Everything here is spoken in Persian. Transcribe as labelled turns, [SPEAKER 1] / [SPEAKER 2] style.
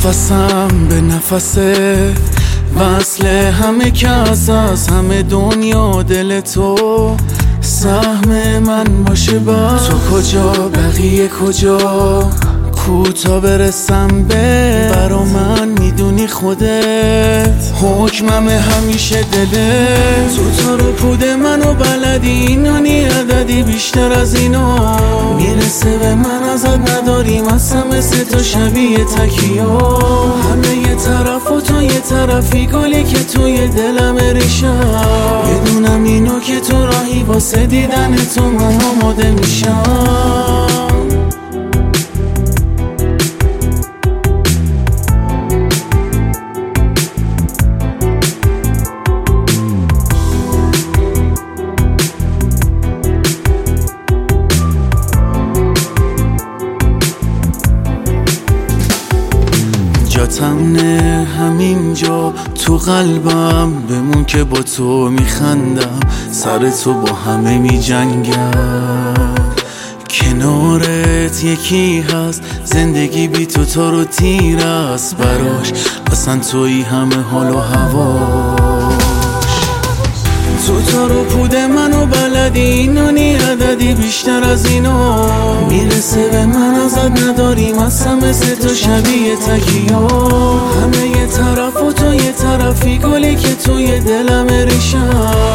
[SPEAKER 1] نفسم به نفسه، وصل همه کس از همه دنیا دل تو، سهم من باشه با تو. کجا بقیه کجا، کوتا برسم به برا من میدونی خودت، حکمم همیشه دلت. تو تا رو پود منو بلدی، اینانی عددی بیشتر از اینا میرسه به من ازت نداریم، اصلا مثل تو شبیه تکیا. همه یه طرف و تو یه طرفی، گلی که توی دلم ریشم، یه دونم اینو که تو راهی واسه دیدن تو من آماده میشم. تمنه همینجا تو قلبم، بمون که با تو میخندم، سر تو با همه میجنگم. کنارت یکی هست، زندگی بی تو تا رو تیر است براش، اصلا توی همه حال و هواش. تو تا رو پود منو بلدی، اینانی عددی بیشتر از اینا میرسه به من ازت نداریم، اصلا مثل تو شبیه تکیا. همه یه طرف و تو یه طرفی، گلی که توی دلم ریشم،